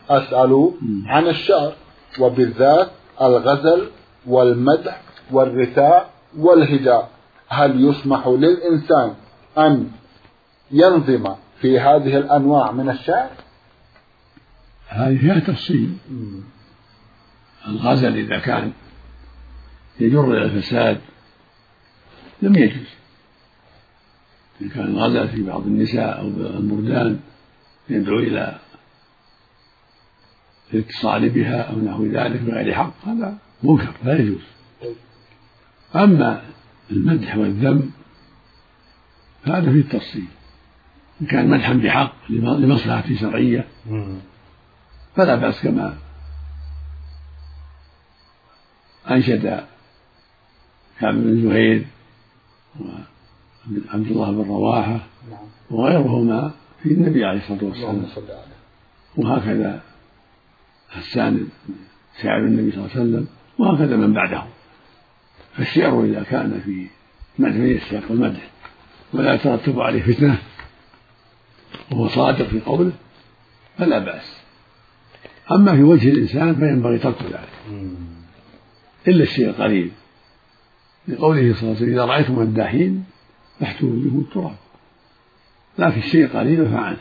أسأل عن الشعر، وبالذات الغزل والمدح والرثاء والهجاء، هل يسمح للإنسان أن ينظم في هذه الأنواع من الشعر؟ هذه فيها تفصيل. الغزل إذا كان يجر إلى الفساد لم يجوز. إن كان الغزل في بعض النساء أو المردان يدعو إلى الاتصال بها أو نحو ذلك بغير حق هذا منكر لا يجوز. أما المدح والذم هذا فيه التفصيل. إن كان مدحا بحق لمصلحة شرعية فلا بأس، كما أنشد كعب بن زهير وعبد الله بن رواحة وغيرهما في النبي عليه الصلاة والسلام، وهكذا حسان شاعر النبي صلى الله عليه وسلم، وهكذا من بعده. فالشعر إذا كان في مدح السياق والمدح ولا يترتب عليه فتنة وهو صادق في قوله فلا بأس. أما في وجه الإنسان فينبغي ترك ذلك إلا الشيء القليل، لقوله صلى الله عليه وسلم إذا رأيتم مداحين فاحتوا وجوههم التراب، لكن الشيء القليل فعنه.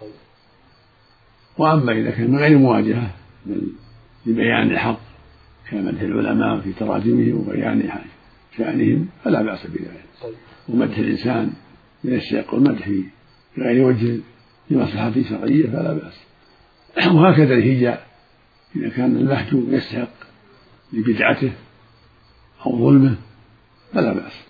وأما إذا كان من غير مواجهة بل لبيان الحق كمدح العلماء في تراجمهم وبيان شأنهم فلا بأس بذلك. ومدح الإنسان من الشيق والمدح في غير وجه لمصلحة شرعية فلا بأس. وهكذا الهجاء إذا كان المحجوب يستحق لبدعته أو ظلمه فلا بأس.